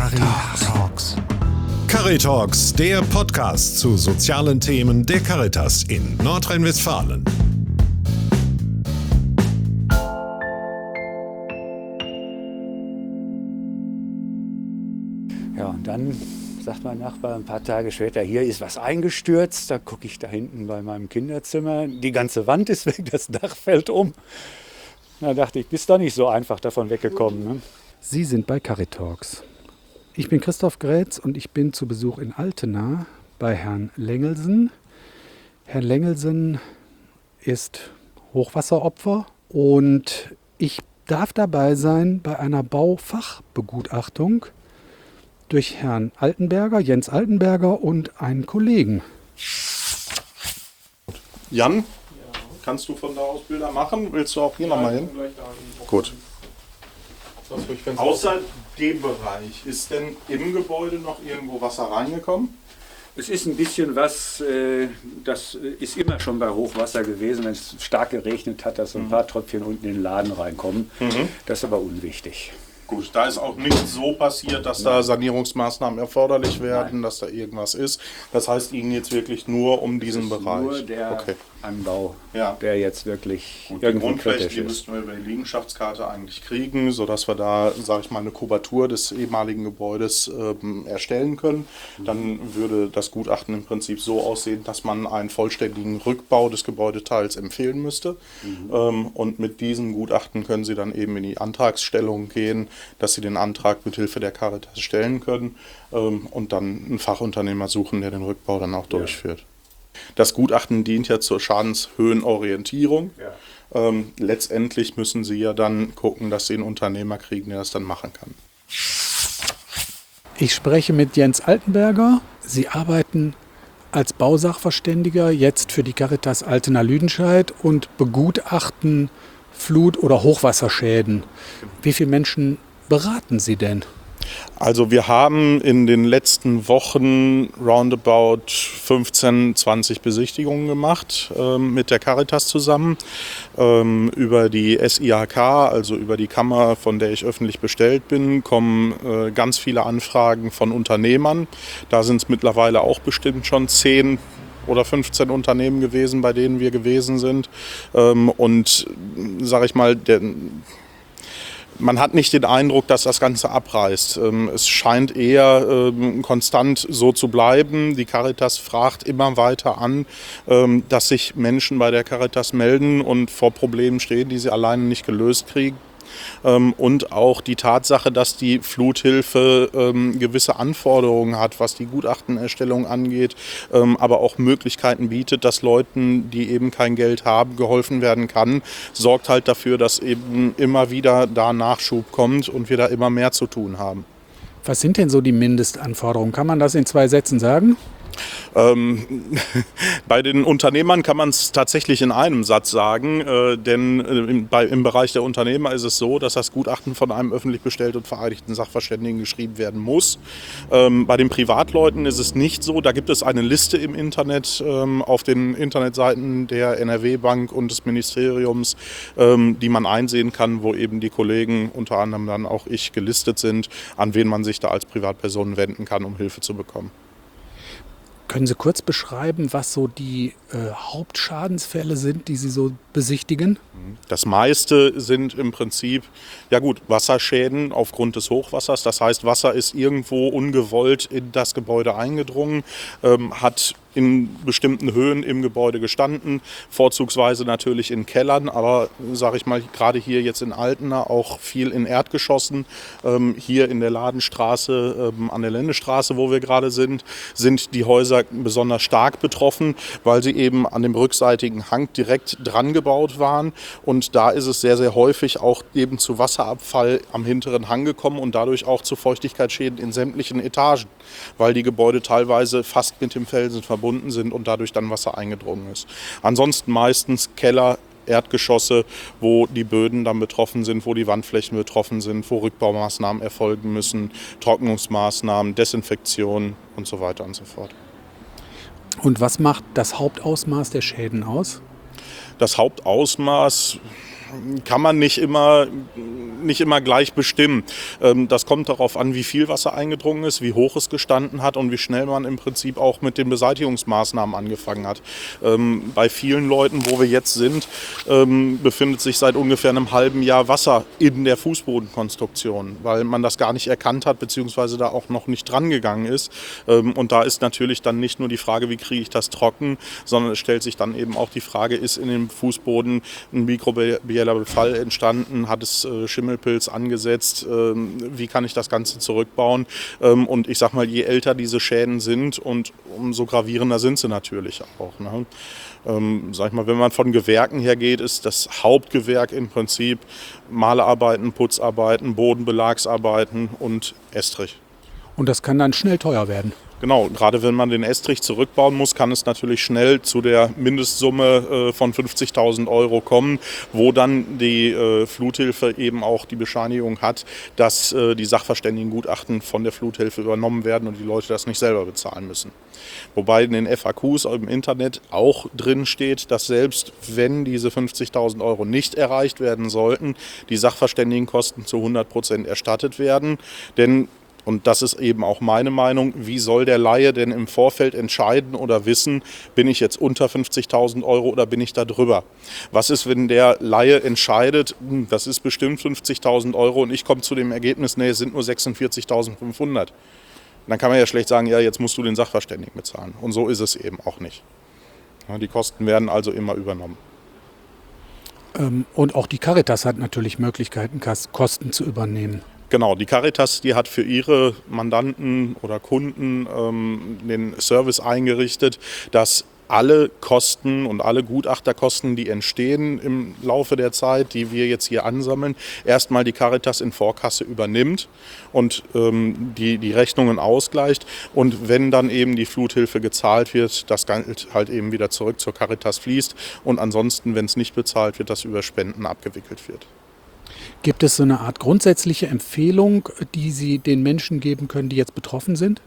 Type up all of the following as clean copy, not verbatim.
Caritalks. Caritalks, der Podcast zu sozialen Themen der Caritas in Nordrhein-Westfalen. Ja, und dann sagt mein Nachbar ein paar Tage später, hier ist was eingestürzt. Da gucke ich da hinten bei meinem Kinderzimmer. Die ganze Wand ist weg, das Dach fällt um. Da dachte ich, bist doch nicht so einfach davon weggekommen. Ne? Sie sind bei Caritalks. Ich bin Christoph Grätz und ich bin zu Besuch in Altena bei Herrn Lengelsen. Herr Lengelsen ist Hochwasseropfer und ich darf dabei sein bei einer Baufachbegutachtung durch Herrn Altenberger, Jens Altenberger und einen Kollegen. Jan, kannst du von da aus Bilder machen? Willst du auch hier nochmal hin? Gut. Außer dem Bereich, ist denn im Gebäude noch irgendwo Wasser reingekommen? Es ist ein bisschen was, das ist immer schon bei Hochwasser gewesen, wenn es stark geregnet hat, dass so ein paar Tröpfchen unten in den Laden reinkommen. Das ist aber unwichtig. Gut, da ist auch nicht so passiert, dass da Sanierungsmaßnahmen erforderlich werden, dass da irgendwas ist. Das heißt, Ihnen jetzt wirklich nur um diesen Bereich. Nur der Anbau, der jetzt wirklich und irgendwie die Grundflächen, kritisch die ist. müssten wir über die Liegenschaftskarte eigentlich kriegen, sodass wir da, sage ich mal, eine Kubatur des ehemaligen Gebäudes erstellen können. Dann würde das Gutachten im Prinzip so aussehen, dass man einen vollständigen Rückbau des Gebäudeteils empfehlen müsste. Und mit diesem Gutachten können Sie dann eben in die Antragsstellung gehen, dass Sie den Antrag mit Hilfe der Caritas stellen können und dann einen Fachunternehmer suchen, der den Rückbau dann auch durchführt. Das Gutachten dient ja zur Schadenshöhenorientierung. Letztendlich müssen Sie ja dann gucken, dass Sie einen Unternehmer kriegen, der das dann machen kann. Ich spreche mit Jens Altenberger. Sie arbeiten als Bausachverständiger jetzt für die Caritas Altena-Lüdenscheid und begutachten Flut- oder Hochwasserschäden. Wie viele Menschen beraten Sie denn? Also wir haben in den letzten Wochen roundabout 15, 20 Besichtigungen gemacht mit der Caritas zusammen. Über die SIHK, also über die Kammer, von der ich öffentlich bestellt bin, kommen ganz viele Anfragen von Unternehmern. Da sind es mittlerweile auch bestimmt schon 10 oder 15 Unternehmen gewesen, bei denen wir gewesen sind. Und sage ich mal, man hat nicht den Eindruck, dass das Ganze abreißt. Es scheint eher konstant so zu bleiben. Die Caritas fragt immer weiter an, dass sich Menschen bei der Caritas melden und vor Problemen stehen, die sie alleine nicht gelöst kriegen. Und auch die Tatsache, dass die Fluthilfe gewisse Anforderungen hat, was die Gutachtenerstellung angeht, aber auch Möglichkeiten bietet, dass Leuten, die eben kein Geld haben, geholfen werden kann, sorgt halt dafür, dass eben immer wieder da Nachschub kommt und wir da immer mehr zu tun haben. Was sind denn so die Mindestanforderungen? Kann man das in 2 Sätzen sagen? Bei den Unternehmern kann man es tatsächlich in einem Satz sagen, denn im Bereich der Unternehmer ist es so, dass das Gutachten von einem öffentlich bestellt und vereidigten Sachverständigen geschrieben werden muss. Bei den Privatleuten ist es nicht so. Da gibt es eine Liste im Internet auf den Internetseiten der NRW-Bank und des Ministeriums, die man einsehen kann, wo eben die Kollegen, unter anderem dann auch ich, gelistet sind, an wen man sich da als Privatperson wenden kann, um Hilfe zu bekommen. Können Sie kurz beschreiben, was so die Hauptschadensfälle sind, die Sie so besichtigen? Das meiste sind im Prinzip, Wasserschäden aufgrund des Hochwassers. Das heißt, Wasser ist irgendwo ungewollt in das Gebäude eingedrungen, hat in bestimmten Höhen im Gebäude gestanden, vorzugsweise natürlich in Kellern, aber sage ich mal, gerade hier jetzt in Altena auch viel in Erdgeschossen. Hier in der Ladenstraße, an der Lendestraße, wo wir gerade sind die Häuser besonders stark betroffen, weil sie eben an dem rückseitigen Hang direkt dran gebaut waren. Und da ist es sehr, sehr häufig auch eben zu Wasserabfall am hinteren Hang gekommen und dadurch auch zu Feuchtigkeitsschäden in sämtlichen Etagen, weil die Gebäude teilweise fast mit dem Felsen verbunden sind und dadurch dann Wasser eingedrungen ist. Ansonsten meistens Keller, Erdgeschosse, wo die Böden dann betroffen sind, wo die Wandflächen betroffen sind, wo Rückbaumaßnahmen erfolgen müssen, Trocknungsmaßnahmen, Desinfektion und so weiter und so fort. Und was macht das Hauptausmaß der Schäden aus? Das Hauptausmaß, kann man nicht immer gleich bestimmen. Das kommt darauf an, wie viel Wasser eingedrungen ist, wie hoch es gestanden hat und wie schnell man im Prinzip auch mit den Beseitigungsmaßnahmen angefangen hat. Bei vielen Leuten, wo wir jetzt sind, befindet sich seit ungefähr einem halben Jahr Wasser in der Fußbodenkonstruktion, weil man das gar nicht erkannt hat, beziehungsweise da auch noch nicht dran gegangen ist. Und da ist natürlich dann nicht nur die Frage, wie kriege ich das trocken, sondern es stellt sich dann eben auch die Frage, ist in dem Fußboden ein mikrobieller Befall entstanden, hat es Schimmelpilz angesetzt, wie kann ich das Ganze zurückbauen? Und ich sag mal, je älter diese Schäden sind und umso gravierender sind sie natürlich auch. Ne? Sag ich mal, wenn man von Gewerken her geht, ist das Hauptgewerk im Prinzip Malerarbeiten, Putzarbeiten, Bodenbelagsarbeiten und Estrich. Und das kann dann schnell teuer werden. Genau, gerade wenn man den Estrich zurückbauen muss, kann es natürlich schnell zu der Mindestsumme von 50.000 € kommen, wo dann die Fluthilfe eben auch die Bescheinigung hat, dass die Sachverständigengutachten von der Fluthilfe übernommen werden und die Leute das nicht selber bezahlen müssen. Wobei in den FAQs im Internet auch drin steht, dass selbst wenn diese 50.000 € nicht erreicht werden sollten, die Sachverständigenkosten zu 100% erstattet werden, denn und das ist eben auch meine Meinung, wie soll der Laie denn im Vorfeld entscheiden oder wissen, bin ich jetzt unter 50.000 € oder bin ich da drüber? Was ist, wenn der Laie entscheidet, das ist bestimmt 50.000 € und ich komme zu dem Ergebnis, nee, es sind nur 46.500. Dann kann man ja schlecht sagen, ja, jetzt musst du den Sachverständigen bezahlen. Und so ist es eben auch nicht. Ja, die Kosten werden also immer übernommen. Und auch die Caritas hat natürlich Möglichkeiten, Kosten zu übernehmen. Genau, die Caritas, die hat für ihre Mandanten oder Kunden den Service eingerichtet, dass alle Kosten und alle Gutachterkosten, die entstehen im Laufe der Zeit, die wir jetzt hier ansammeln, erstmal die Caritas in Vorkasse übernimmt und die Rechnungen ausgleicht. Und wenn dann eben die Fluthilfe gezahlt wird, das Geld halt eben wieder zurück zur Caritas fließt. Und ansonsten, wenn es nicht bezahlt wird, das über Spenden abgewickelt wird. Gibt es so eine Art grundsätzliche Empfehlung, die Sie den Menschen geben können, die jetzt betroffen sind?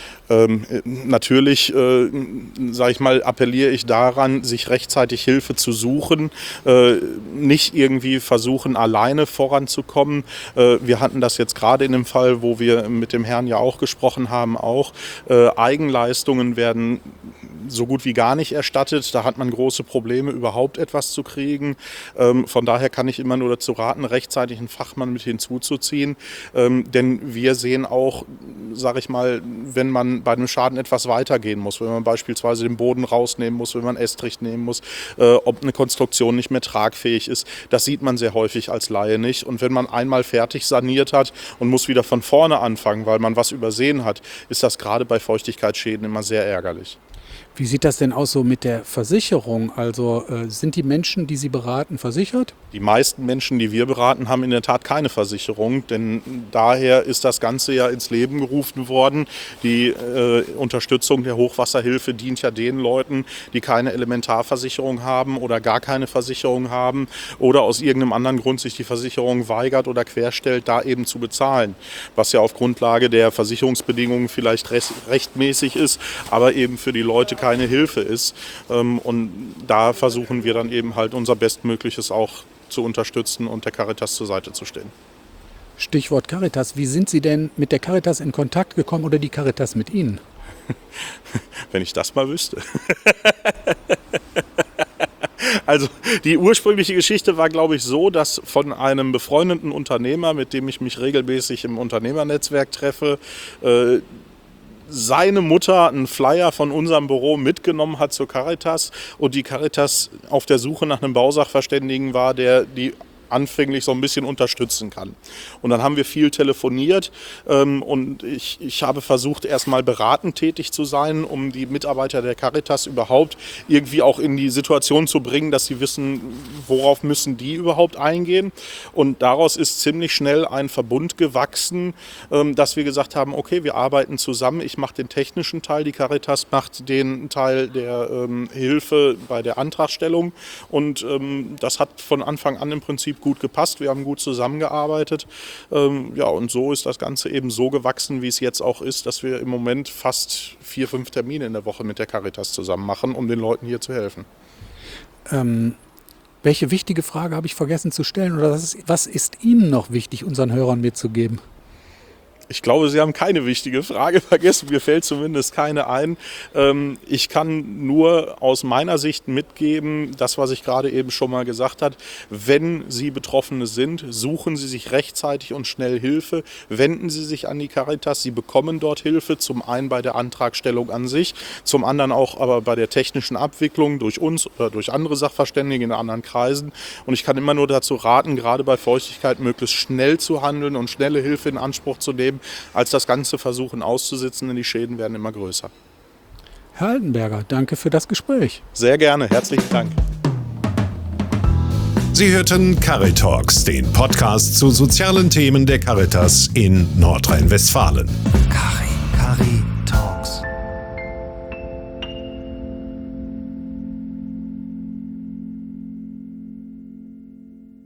Natürlich, sage ich mal, appelliere ich daran, sich rechtzeitig Hilfe zu suchen, nicht irgendwie versuchen, alleine voranzukommen. Wir hatten das jetzt gerade in dem Fall, wo wir mit dem Herrn ja auch gesprochen haben, auch. Eigenleistungen werden so gut wie gar nicht erstattet. Da hat man große Probleme, überhaupt etwas zu kriegen. Von daher kann ich immer nur dazu raten, rechtzeitig einen Fachmann mit hinzuzuziehen. Denn wir sehen auch, sage ich mal, wenn man bei einem Schaden etwas weitergehen muss, wenn man beispielsweise den Boden rausnehmen muss, wenn man Estrich nehmen muss, ob eine Konstruktion nicht mehr tragfähig ist, das sieht man sehr häufig als Laie nicht. Und wenn man einmal fertig saniert hat und muss wieder von vorne anfangen, weil man was übersehen hat, ist das gerade bei Feuchtigkeitsschäden immer sehr ärgerlich. Wie sieht das denn aus so mit der Versicherung? Also sind die Menschen, die Sie beraten, versichert? Die meisten Menschen, die wir beraten, haben in der Tat keine Versicherung, denn daher ist das Ganze ja ins Leben gerufen worden. Die Unterstützung der Hochwasserhilfe dient ja den Leuten, die keine Elementarversicherung haben oder gar keine Versicherung haben oder aus irgendeinem anderen Grund sich die Versicherung weigert oder querstellt, da eben zu bezahlen. Was ja auf Grundlage der Versicherungsbedingungen vielleicht rechtmäßig ist, aber eben für die Leute keine Hilfe ist. Und da versuchen wir dann eben halt unser Bestmögliches auch zu unterstützen und der Caritas zur Seite zu stehen. Stichwort Caritas. Wie sind Sie denn mit der Caritas in Kontakt gekommen oder die Caritas mit Ihnen? Wenn ich das mal wüsste. Also die ursprüngliche Geschichte war, glaube ich, so, dass von einem befreundeten Unternehmer, mit dem ich mich regelmäßig im Unternehmernetzwerk treffe, seine Mutter einen Flyer von unserem Büro mitgenommen hat zur Caritas und die Caritas auf der Suche nach einem Bausachverständigen war, der die anfänglich so ein bisschen unterstützen kann. Und dann haben wir viel telefoniert und ich habe versucht, erstmal beratend tätig zu sein, um die Mitarbeiter der Caritas überhaupt irgendwie auch in die Situation zu bringen, dass sie wissen, worauf müssen die überhaupt eingehen. Und daraus ist ziemlich schnell ein Verbund gewachsen, dass wir gesagt haben, okay, wir arbeiten zusammen, ich mache den technischen Teil, die Caritas macht den Teil der Hilfe bei der Antragstellung und das hat von Anfang an im Prinzip gut gepasst, wir haben gut zusammengearbeitet. Ja, und so ist das Ganze eben so gewachsen, wie es jetzt auch ist, dass wir im Moment fast 4-5 Termine in der Woche mit der Caritas zusammen machen, um den Leuten hier zu helfen. Welche wichtige Frage habe ich vergessen zu stellen oder was ist Ihnen noch wichtig, unseren Hörern mitzugeben? Ich glaube, Sie haben keine wichtige Frage vergessen. Mir fällt zumindest keine ein. Ich kann nur aus meiner Sicht mitgeben, das, was ich gerade eben schon mal gesagt habe. Wenn Sie Betroffene sind, suchen Sie sich rechtzeitig und schnell Hilfe. Wenden Sie sich an die Caritas. Sie bekommen dort Hilfe. Zum einen bei der Antragstellung an sich, zum anderen auch aber bei der technischen Abwicklung durch uns oder durch andere Sachverständige in anderen Kreisen. Und ich kann immer nur dazu raten, gerade bei Feuchtigkeit möglichst schnell zu handeln und schnelle Hilfe in Anspruch zu nehmen, als das Ganze versuchen auszusitzen, denn die Schäden werden immer größer. Herr Altenberger, danke für das Gespräch. Sehr gerne, herzlichen Dank. Sie hörten Caritalks, den Podcast zu sozialen Themen der Caritas in Nordrhein-Westfalen. Cari.